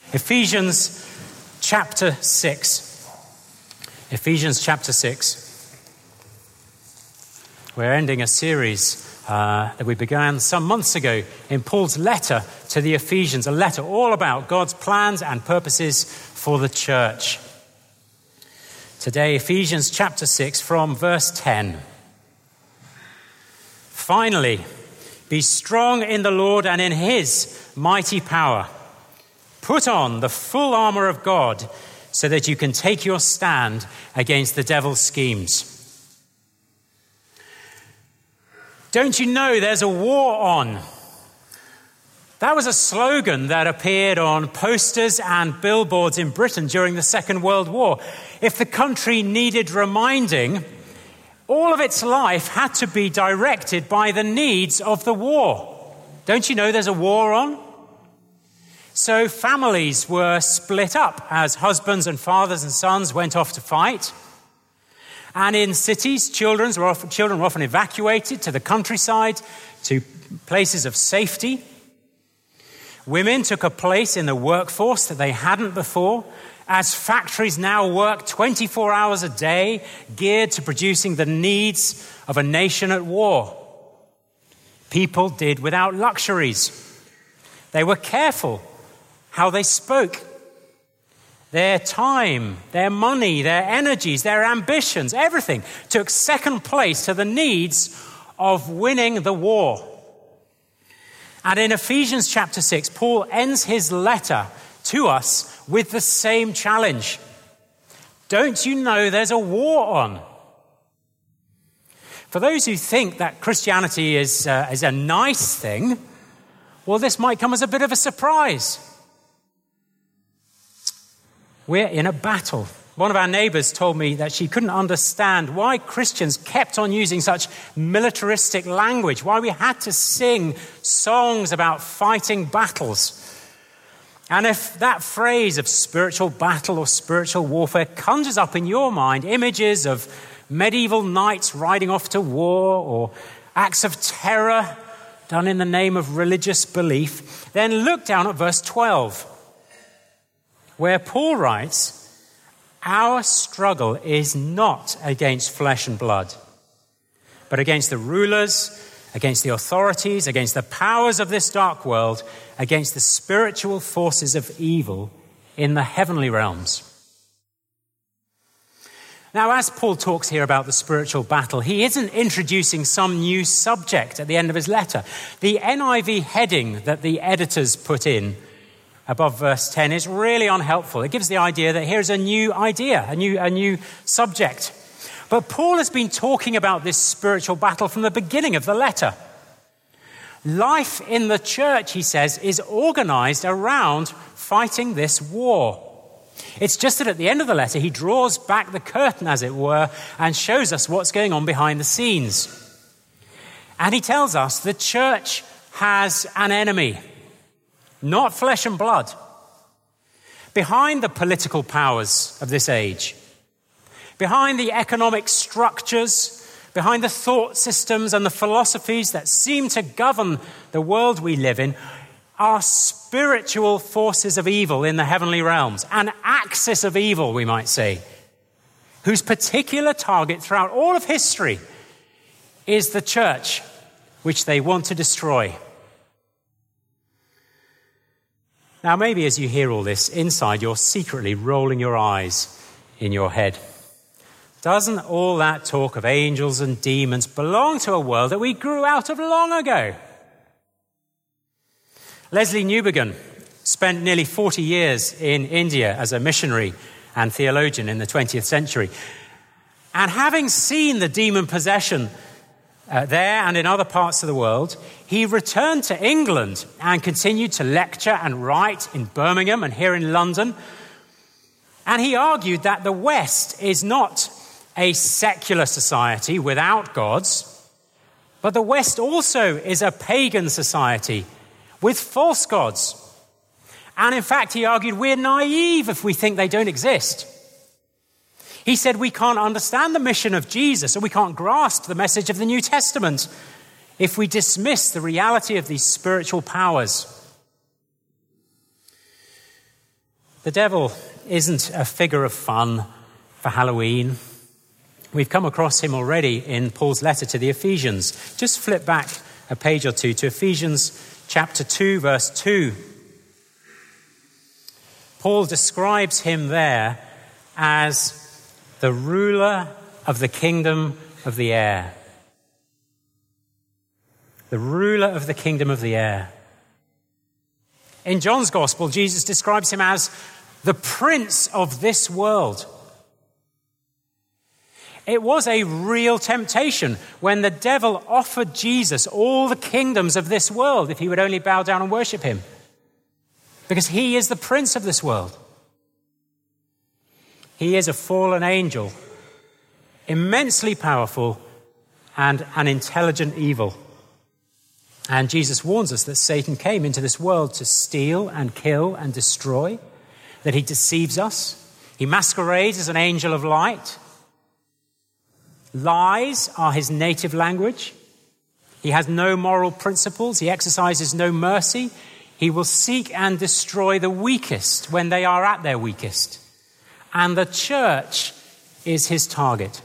Ephesians chapter 6. Ephesians chapter 6. We're ending a series that we began some months ago in Paul's letter to the Ephesians, a letter all about God's plans and purposes for the church. Today, Ephesians chapter 6 from verse 10. Finally, be strong in the Lord and in his mighty power. Put on the full armor of God so that you can take your stand against the devil's schemes. Don't you know there's a war on? That was a slogan that appeared on posters and billboards in Britain during the Second World War. If the country needed reminding, all of its life had to be directed by the needs of the war. Don't you know there's a war on? So families were split up as husbands and fathers and sons went off to fight. And in cities, children were often evacuated to the countryside, to places of safety. Women took a place in the workforce that they hadn't before, as factories now work 24 hours a day, geared to producing the needs of a nation at war. People did without luxuries. They were careful how they spoke. Their time, their money, their energies, their ambitions, everything took second place to the needs of winning the war. And in Ephesians chapter 6, Paul ends his letter to us with the same challenge. Don't you know there's a war on? For those who think that Christianity is a nice thing, well, this might come as a bit of a surprise. We're in a battle. One of our neighbors told me that she couldn't understand why Christians kept on using such militaristic language, why we had to sing songs about fighting battles. And if that phrase of spiritual battle or spiritual warfare conjures up in your mind images of medieval knights riding off to war or acts of terror done in the name of religious belief, then look down at verse 12. Where Paul writes, our struggle is not against flesh and blood, but against the rulers, against the authorities, against the powers of this dark world, against the spiritual forces of evil in the heavenly realms. Now, as Paul talks here about the spiritual battle, he isn't introducing some new subject at the end of his letter. The NIV heading that the editors put in above verse 10 is really unhelpful. It gives the idea that here's a new idea, a new subject. But Paul has been talking about this spiritual battle from the beginning of the letter. Life in the church, he says, is organized around fighting this war. It's just that at the end of the letter, he draws back the curtain, as it were, and shows us what's going on behind the scenes. And he tells us the church has an enemy. Not flesh and blood. Behind the political powers of this age, behind the economic structures, behind the thought systems and the philosophies that seem to govern the world we live in, are spiritual forces of evil in the heavenly realms, an axis of evil, we might say, whose particular target throughout all of history is the church, which they want to destroy. Now, maybe as you hear all this, inside you're secretly rolling your eyes in your head. Doesn't all that talk of angels and demons belong to a world that we grew out of long ago? Leslie Newbigin spent nearly 40 years in India as a missionary and theologian in the 20th century. And having seen the demon possession there and in other parts of the world, he returned to England and continued to lecture and write in Birmingham and here in London. And he argued that the West is not a secular society without gods, but the West also is a pagan society with false gods. And in fact, he argued we're naive if we think they don't exist. He said we can't understand the mission of Jesus, or we can't grasp the message of the New Testament if we dismiss the reality of these spiritual powers. The devil isn't a figure of fun for Halloween. We've come across him already in Paul's letter to the Ephesians. Just flip back a page or two to Ephesians chapter 2, verse 2. Paul describes him there as the ruler of the kingdom of the air. The ruler of the kingdom of the air. In John's Gospel, Jesus describes him as the prince of this world. It was a real temptation when the devil offered Jesus all the kingdoms of this world if he would only bow down and worship him. Because he is the prince of this world. He is a fallen angel, immensely powerful and an intelligent evil. And Jesus warns us that Satan came into this world to steal and kill and destroy, that he deceives us. He masquerades as an angel of light. Lies are his native language. He has no moral principles. He exercises no mercy. He will seek and destroy the weakest when they are at their weakest. And the church is his target.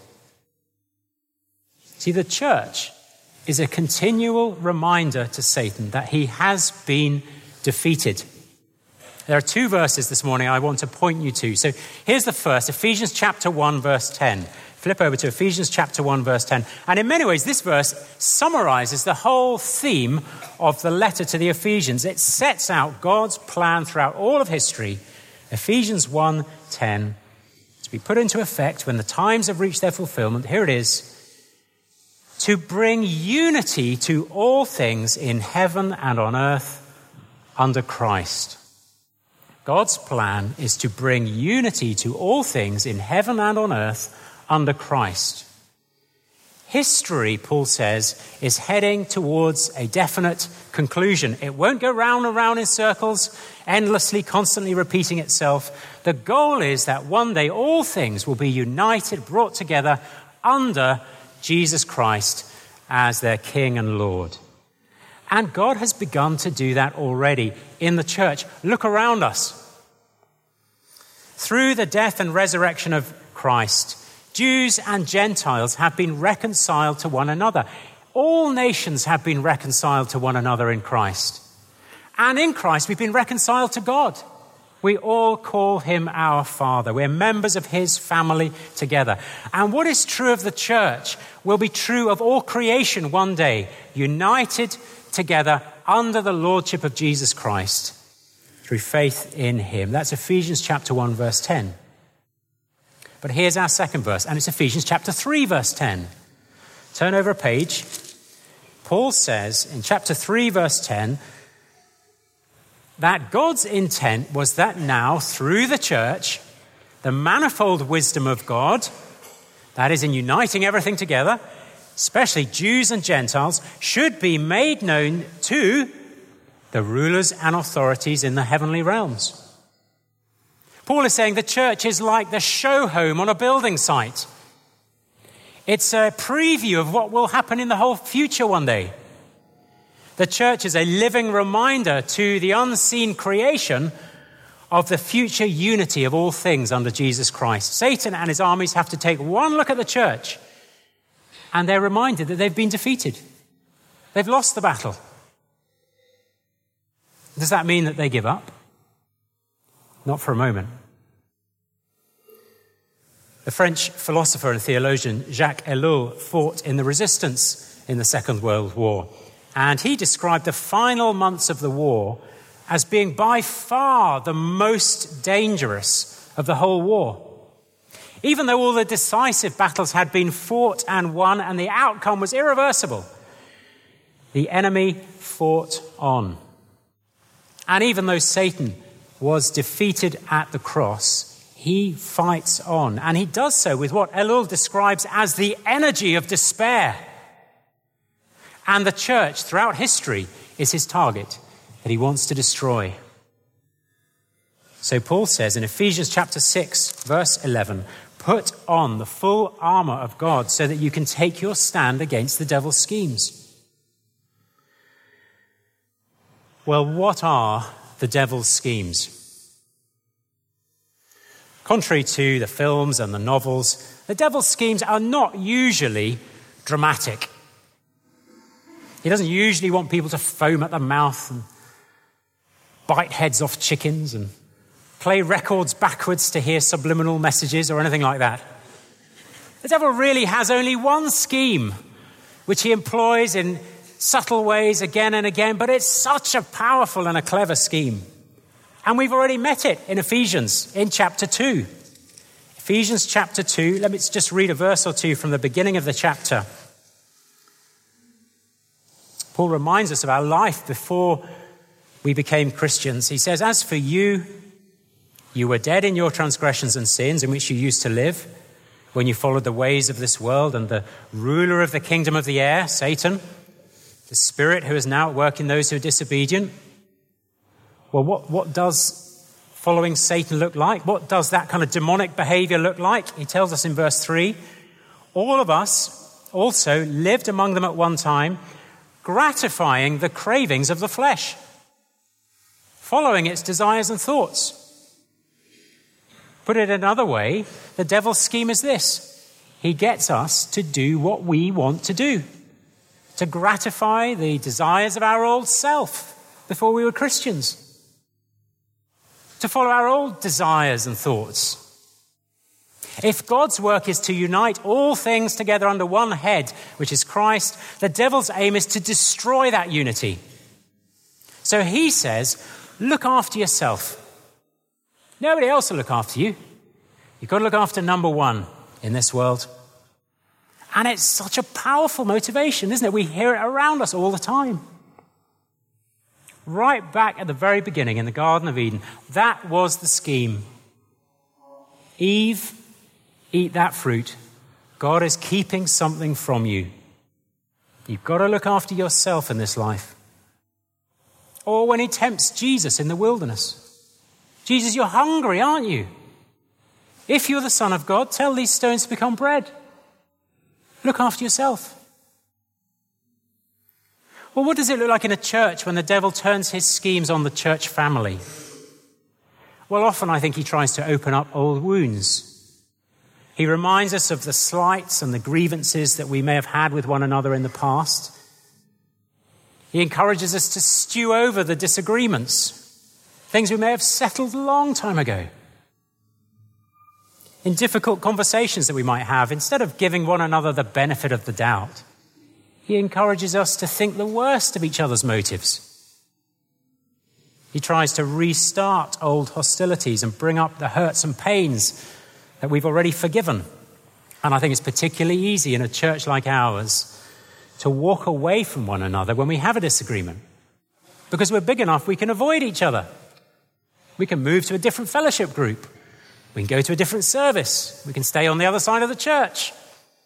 See, the church is a continual reminder to Satan that he has been defeated. There are two verses this morning I want to point you to. So here's the first, Ephesians chapter 1, verse 10. Flip over to Ephesians chapter 1, verse 10. And in many ways, this verse summarizes the whole theme of the letter to the Ephesians. It sets out God's plan throughout all of history. Ephesians 1:10, to be put into effect when the times have reached their fulfillment. Here it is. To bring unity to all things in heaven and on earth under Christ. God's plan is to bring unity to all things in heaven and on earth under Christ. History, Paul says, is heading towards a definite conclusion. It won't go round and round in circles, endlessly, constantly repeating itself. The goal is that one day all things will be united, brought together under Jesus Christ as their King and Lord. And God has begun to do that already in the church. Look around us. Through the death and resurrection of Christ, Jews and Gentiles have been reconciled to one another. All nations have been reconciled to one another in Christ. And in Christ, we've been reconciled to God. We all call him our Father. We're members of his family together. And what is true of the church will be true of all creation one day, united together under the lordship of Jesus Christ through faith in him. That's Ephesians chapter 1, verse 10. But here's our second verse, and it's Ephesians chapter 3, verse 10. Turn over a page. Paul says in chapter 3, verse 10, that God's intent was that now, through the church, the manifold wisdom of God, that is in uniting everything together, especially Jews and Gentiles, should be made known to the rulers and authorities in the heavenly realms. Paul is saying the church is like the show home on a building site. It's a preview of what will happen in the whole future one day. The church is a living reminder to the unseen creation of the future unity of all things under Jesus Christ. Satan and his armies have to take one look at the church, and they're reminded that they've been defeated. They've lost the battle. Does that mean that they give up? Not for a moment. The French philosopher and theologian Jacques Ellul fought in the resistance in the Second World War. And he described the final months of the war as being by far the most dangerous of the whole war. Even though all the decisive battles had been fought and won and the outcome was irreversible, the enemy fought on. And even though Satan was defeated at the cross, he fights on. And he does so with what Ellul describes as the energy of despair. And the church throughout history is his target that he wants to destroy. So Paul says in Ephesians chapter 6, verse 11, put on the full armor of God so that you can take your stand against the devil's schemes. Well, what are the devil's schemes? Contrary to the films and the novels, the devil's schemes are not usually dramatic. He doesn't usually want people to foam at the mouth and bite heads off chickens and play records backwards to hear subliminal messages or anything like that. The devil really has only one scheme, which he employs in subtle ways again and again, but it's such a powerful and a clever scheme. And we've already met it in Ephesians in chapter 2. Ephesians chapter 2, let me just read a verse or two from the beginning of the chapter. Paul reminds us of our life before we became Christians. He says, "As for you, you were dead in your transgressions and sins in which you used to live, when you followed the ways of this world and the ruler of the kingdom of the air, Satan, the spirit who is now at work in those who are disobedient." Well, what does following Satan look like? What does that kind of demonic behavior look like? He tells us in verse 3, "All of us also lived among them at one time, gratifying the cravings of the flesh, following its desires and thoughts." Put it another way, the devil's scheme is this. He gets us to do what we want to do, to gratify the desires of our old self before we were Christians, to follow our old desires and thoughts. If God's work is to unite all things together under one head, which is Christ, the devil's aim is to destroy that unity. So he says, look after yourself. Nobody else will look after you. You've got to look after number one in this world. And it's such a powerful motivation, isn't it? We hear it around us all the time. Right back at the very beginning in the Garden of Eden, that was the scheme. Eve, eat that fruit. God is keeping something from you. You've got to look after yourself in this life. Or when he tempts Jesus in the wilderness. Jesus, you're hungry, aren't you? If you're the Son of God, tell these stones to become bread. Look after yourself. Well, what does it look like in a church when the devil turns his schemes on the church family? Well, often I think he tries to open up old wounds. He reminds us of the slights and the grievances that we may have had with one another in the past. He encourages us to stew over the disagreements, things we may have settled a long time ago. In difficult conversations that we might have, instead of giving one another the benefit of the doubt, he encourages us to think the worst of each other's motives. He tries to restart old hostilities and bring up the hurts and pains that we've already forgiven. And I think it's particularly easy in a church like ours to walk away from one another when we have a disagreement. Because we're big enough, we can avoid each other. We can move to a different fellowship group. We can go to a different service. We can stay on the other side of the church.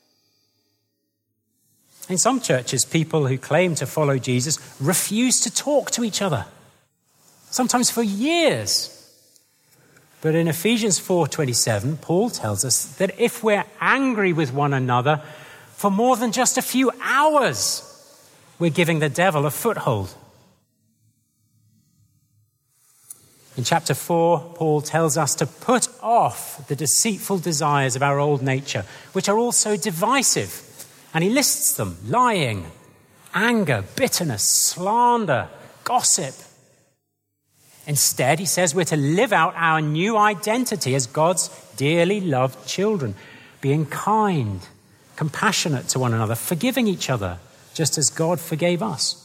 In some churches, people who claim to follow Jesus refuse to talk to each other, sometimes for years. But in Ephesians 4:27, Paul tells us that if we're angry with one another for more than just a few hours, we're giving the devil a foothold. In chapter 4, Paul tells us to put off the deceitful desires of our old nature, which are also divisive. And he lists them: lying, anger, bitterness, slander, gossip. Instead, he says we're to live out our new identity as God's dearly loved children, being kind, compassionate to one another, forgiving each other, just as God forgave us.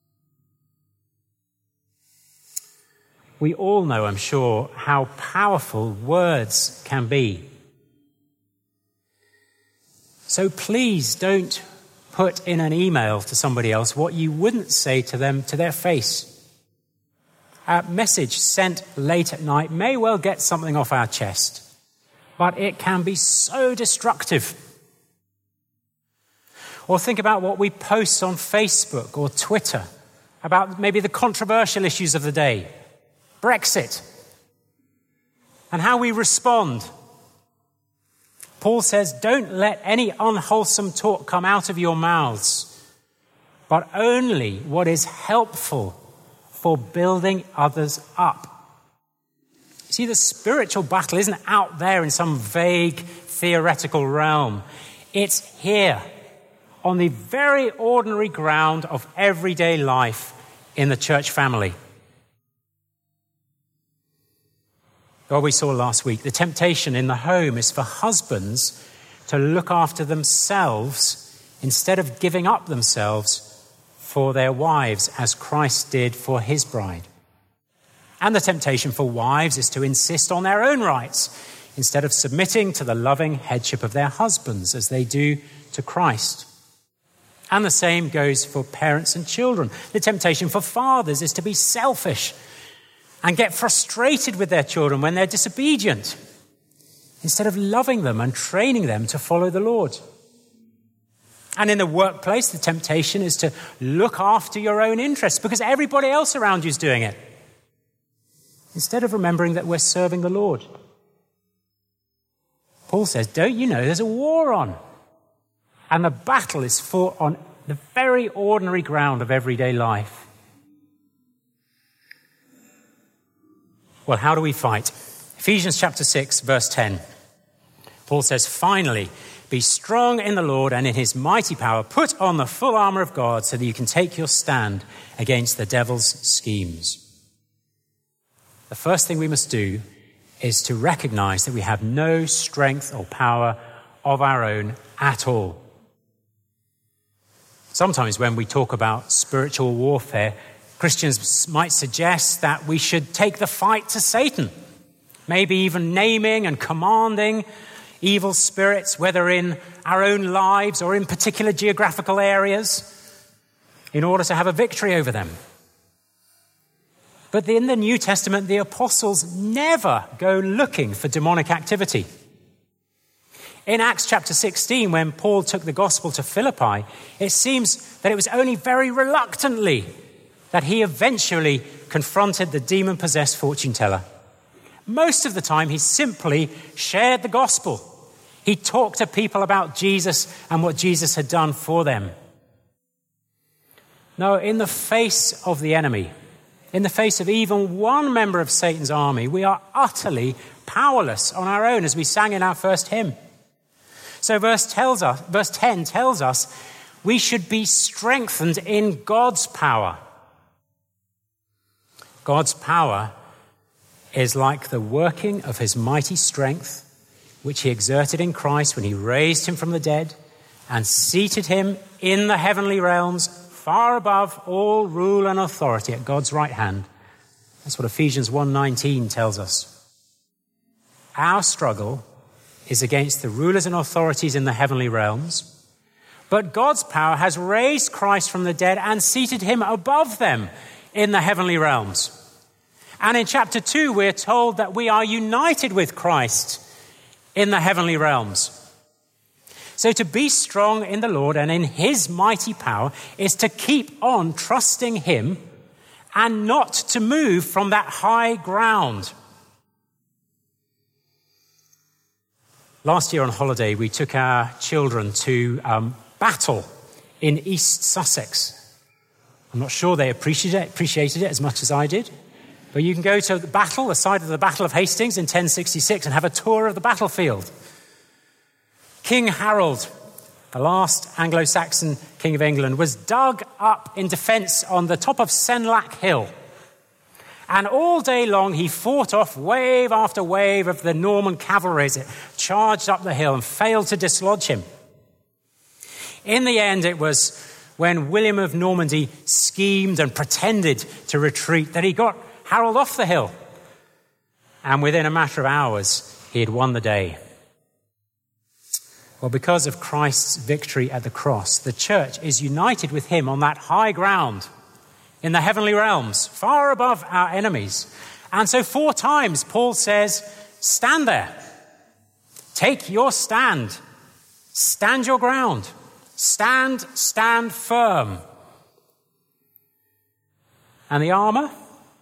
We all know, I'm sure, how powerful words can be. So please don't put in an email to somebody else what you wouldn't say to them to their face. A message sent late at night may well get something off our chest, but it can be so destructive. Or think about what we post on Facebook or Twitter about maybe the controversial issues of the day. Brexit, and how we respond. Paul says, don't let any unwholesome talk come out of your mouths, but only what is helpful for building others up. See, the spiritual battle isn't out there in some vague theoretical realm. It's here, on the very ordinary ground of everyday life in the church family. What we saw last week, the temptation in the home is for husbands to look after themselves instead of giving up themselves for their wives, as Christ did for his bride. And the temptation for wives is to insist on their own rights instead of submitting to the loving headship of their husbands, as they do to Christ. And the same goes for parents and children. The temptation for fathers is to be selfish and get frustrated with their children when they're disobedient, instead of loving them and training them to follow the Lord. And in the workplace, the temptation is to look after your own interests because everybody else around you is doing it, instead of remembering that we're serving the Lord. Paul says, don't you know there's a war on? And the battle is fought on the very ordinary ground of everyday life. Well, how do we fight? Ephesians chapter 6, verse 10. Paul says, finally, be strong in the Lord and in his mighty power. Put on the full armor of God so that you can take your stand against the devil's schemes. The first thing we must do is to recognize that we have no strength or power of our own at all. Sometimes when we talk about spiritual warfare, Christians might suggest that we should take the fight to Satan, maybe even naming and commanding evil spirits, whether in our own lives or in particular geographical areas, in order to have a victory over them. But in the New Testament, the apostles never go looking for demonic activity. In Acts chapter 16, when Paul took the gospel to Philippi, it seems that it was only very reluctantly that he eventually confronted the demon-possessed fortune teller. Most of the time, he simply shared the gospel. He talked to people about Jesus and what Jesus had done for them. No, in the face of the enemy, in the face of even one member of Satan's army, we are utterly powerless on our own, as we sang in our first hymn. So verse 10 tells us we should be strengthened in God's power. God's power is like the working of his mighty strength, which he exerted in Christ when he raised him from the dead and seated him in the heavenly realms, far above all rule and authority at God's right hand. That's what Ephesians 1:19 tells us. Our struggle is against the rulers and authorities in the heavenly realms, but God's power has raised Christ from the dead and seated him above them in the heavenly realms. And in chapter 2, we're told that we are united with Christ in the heavenly realms. So to be strong in the Lord and in his mighty power is to keep on trusting him and not to move from that high ground. Last year on holiday, we took our children to Battle in East Sussex. I'm not sure they appreciated it as much as I did. But you can go to the battle, the site of the Battle of Hastings in 1066, and have a tour of the battlefield. King Harold, the last Anglo-Saxon king of England, was dug up in defense on the top of Senlac Hill. And all day long he fought off wave after wave of the Norman cavalry as it charged up the hill and failed to dislodge him. In the end, it was when William of Normandy schemed and pretended to retreat that he got Harold off the hill. And within a matter of hours, he had won the day. Well, because of Christ's victory at the cross, the church is united with him on that high ground in the heavenly realms, far above our enemies. And so 4 times Paul says, stand there. Take your stand. Stand your ground. Stand firm. And the armor?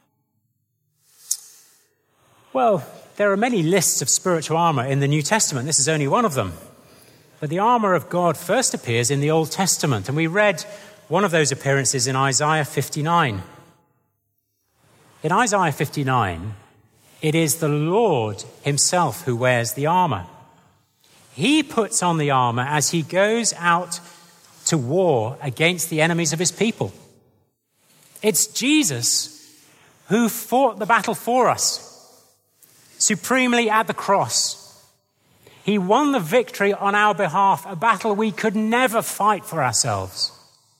Well, there are many lists of spiritual armor in the New Testament. This is only one of them. But the armor of God first appears in the Old Testament, and we read one of those appearances in Isaiah 59. In Isaiah 59, It is the Lord himself who wears the armor. He puts on the armor as he goes out to war against the enemies of his people. It's Jesus who fought the battle for us, supremely at the cross. He won the victory on our behalf, a battle we could never fight for ourselves.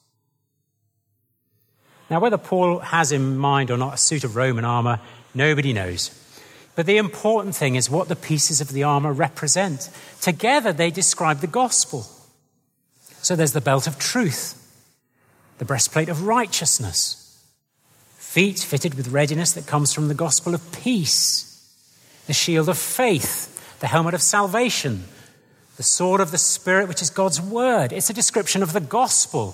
Now, whether Paul has in mind or not a suit of Roman armor, nobody knows. But the important thing is what the pieces of the armor represent. Together, they describe the gospel. So there's the belt of truth, the breastplate of righteousness, feet fitted with readiness that comes from the gospel of peace, the shield of faith, the helmet of salvation, the sword of the Spirit, which is God's word. It's a description of the gospel.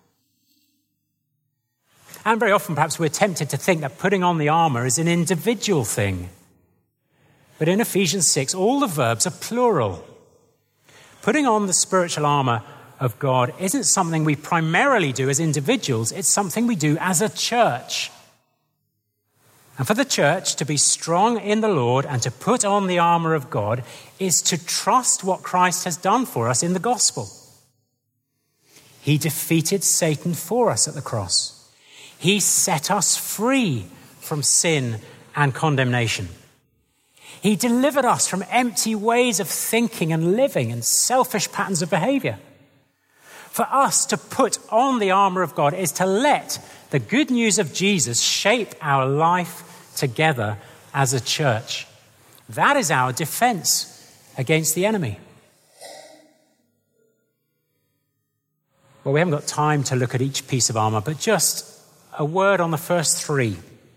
And very often, perhaps, we're tempted to think that putting on the armor is an individual thing. But in Ephesians 6, all the verbs are plural. Putting on the spiritual armor of God isn't something we primarily do as individuals. It's something we do as a church. And for the church to be strong in the Lord and to put on the armor of God is to trust what Christ has done for us in the gospel. He defeated Satan for us at the cross. He set us free from sin and condemnation. He delivered us from empty ways of thinking and living and selfish patterns of behavior. For us to put on the armor of God is to let the good news of Jesus shape our life together as a church. That is our defense against the enemy. Well, we haven't got time to look at each piece of armor, but just a word on the first three.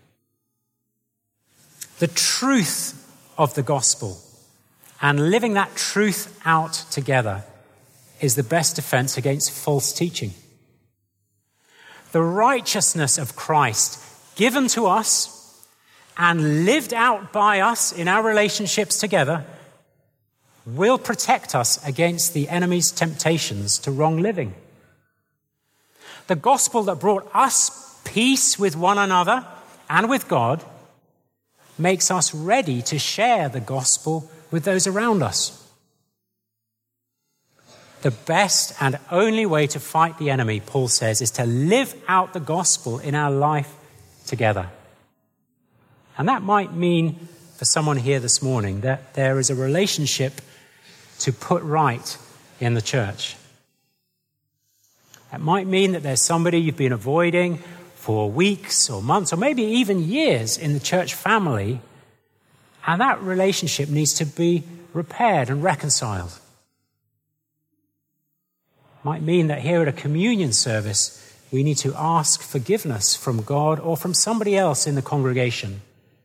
The truth of the gospel and living that truth out together is the best defense against false teaching. The righteousness of Christ given to us and lived out by us in our relationships together will protect us against the enemy's temptations to wrong living. The gospel that brought us peace with one another and with God makes us ready to share the gospel with those around us. The best and only way to fight the enemy, Paul says, is to live out the gospel in our life together. And that might mean for someone here this morning that there is a relationship to put right in the church. That might mean that there's somebody you've been avoiding for weeks or months or maybe even years in the church family, and that relationship needs to be repaired and reconciled. Might mean that here at a communion service, we need to ask forgiveness from God or from somebody else in the congregation.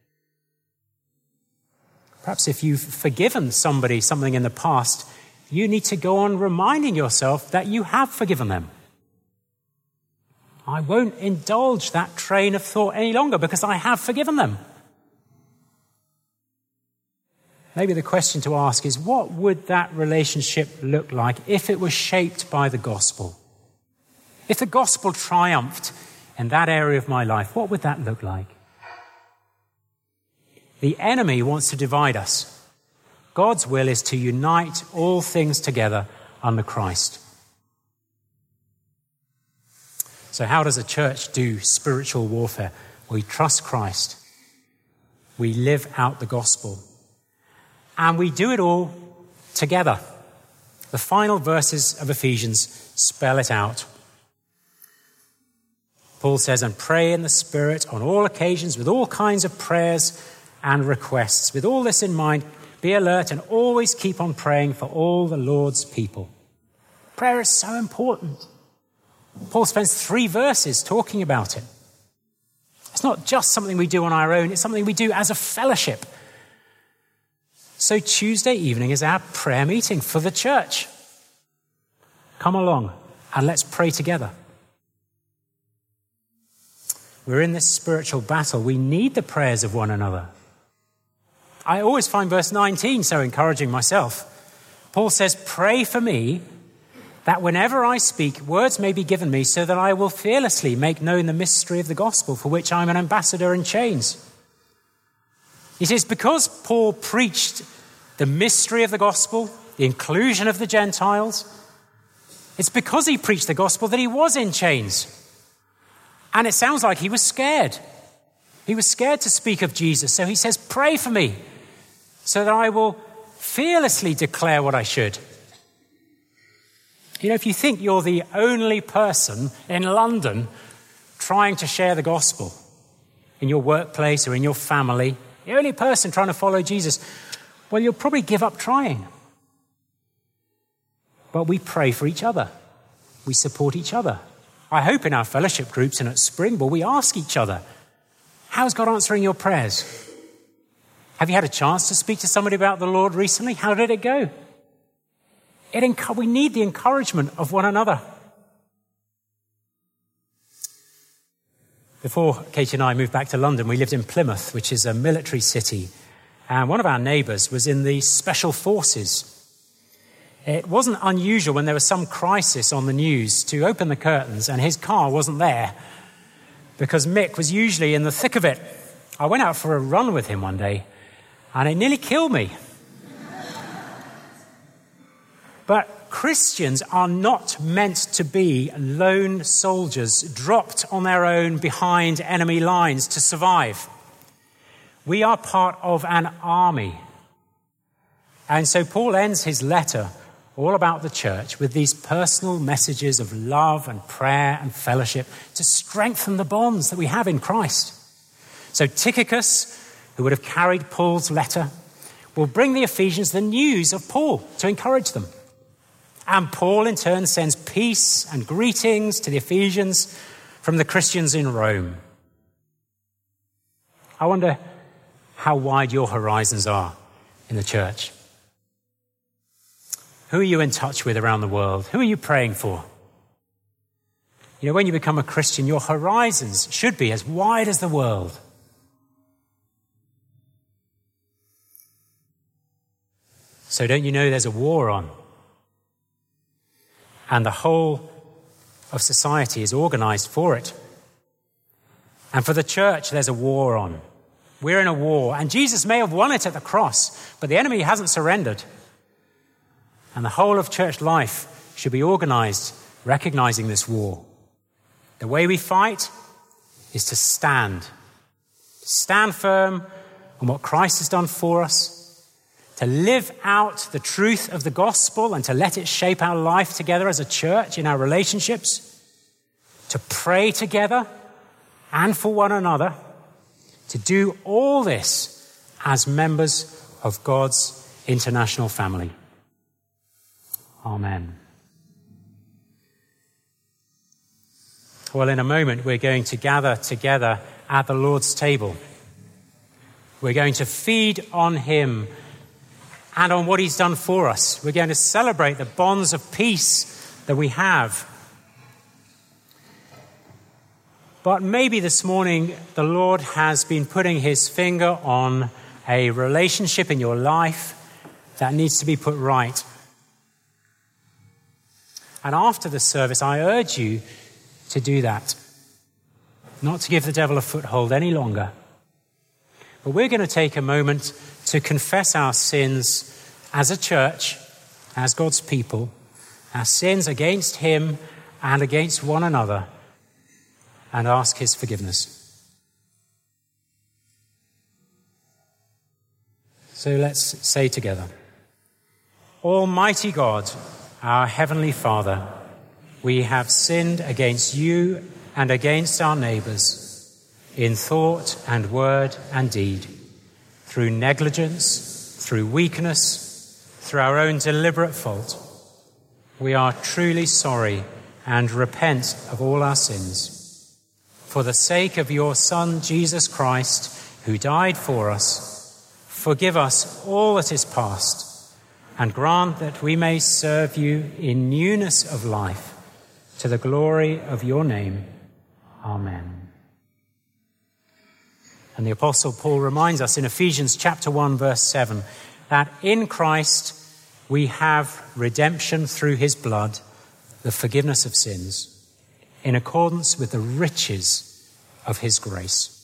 Perhaps if you've forgiven somebody something in the past, you need to go on reminding yourself that you have forgiven them. I won't indulge that train of thought any longer because I have forgiven them. Maybe the question to ask is, what would that relationship look like if it was shaped by the gospel? If the gospel triumphed in that area of my life, what would that look like? The enemy wants to divide us. God's will is to unite all things together under Christ. So how does a church do spiritual warfare? We trust Christ. We live out the gospel. And we do it all together. The final verses of Ephesians spell it out. Paul says, and pray in the Spirit on all occasions with all kinds of prayers and requests. With all this in mind, be alert and always keep on praying for all the Lord's people. Prayer is so important. Paul spends 3 verses talking about it. It's not just something we do on our own, it's something we do as a fellowship. So Tuesday evening is our prayer meeting for the church. Come along and let's pray together. We're in this spiritual battle. We need the prayers of one another. I always find verse 19 so encouraging myself. Paul says, pray for me that whenever I speak, words may be given me so that I will fearlessly make known the mystery of the gospel for which I'm an ambassador in chains. He says, because Paul preached the mystery of the gospel, the inclusion of the Gentiles, it's because he preached the gospel that he was in chains. And it sounds like he was scared. He was scared to speak of Jesus. So he says, pray for me so that I will fearlessly declare what I should. You know, if you think you're the only person in London trying to share the gospel in your workplace or in your family, the only person trying to follow Jesus, well, you'll probably give up trying. But we pray for each other. We support each other. I hope in our fellowship groups and at Springboard, we ask each other, how's God answering your prayers? Have you had a chance to speak to somebody about the Lord recently? How did it go? We need the encouragement of one another. Before Katie and I moved back to London, we lived in Plymouth, which is a military city. And one of our neighbours was in the Special Forces. It wasn't unusual when there was some crisis on the news to open the curtains and his car wasn't there because Mick was usually in the thick of it. I went out for a run with him one day and it nearly killed me. But Christians are not meant to be lone soldiers dropped on their own behind enemy lines to survive. We are part of an army. And so Paul ends his letter all about the church with these personal messages of love and prayer and fellowship to strengthen the bonds that we have in Christ. So Tychicus, who would have carried Paul's letter, will bring the Ephesians the news of Paul to encourage them. And Paul in turn sends peace and greetings to the Ephesians from the Christians in Rome. I wonder how wide your horizons are in the church. Who are you in touch with around the world? Who are you praying for? You know, when you become a Christian, your horizons should be as wide as the world. So don't you know there's a war on? And the whole of society is organized for it. And for the church, there's a war on. We're in a war, and Jesus may have won it at the cross, but the enemy hasn't surrendered. And the whole of church life should be organized, recognizing this war. The way we fight is to stand firm on what Christ has done for us, to live out the truth of the gospel and to let it shape our life together as a church in our relationships, to pray together and for one another, to do all this as members of God's international family. Amen. Well, in a moment, we're going to gather together at the Lord's table. We're going to feed on him and on what he's done for us. We're going to celebrate the bonds of peace that we have. But maybe this morning, the Lord has been putting his finger on a relationship in your life that needs to be put right. And after the service, I urge you to do that. Not to give the devil a foothold any longer. But we're going to take a moment to confess our sins as a church, as God's people, our sins against him and against one another, and ask his forgiveness. So let's say together, Almighty God, our Heavenly Father, we have sinned against you and against our neighbours in thought and word and deed, through negligence, through weakness, through our own deliberate fault. We are truly sorry and repent of all our sins. For the sake of your Son, Jesus Christ, who died for us, forgive us all that is past, and grant that we may serve you in newness of life, to the glory of your name. Amen. And the Apostle Paul reminds us in Ephesians chapter 1, verse 7, that in Christ we have redemption through his blood, the forgiveness of sins, in accordance with the riches of his grace.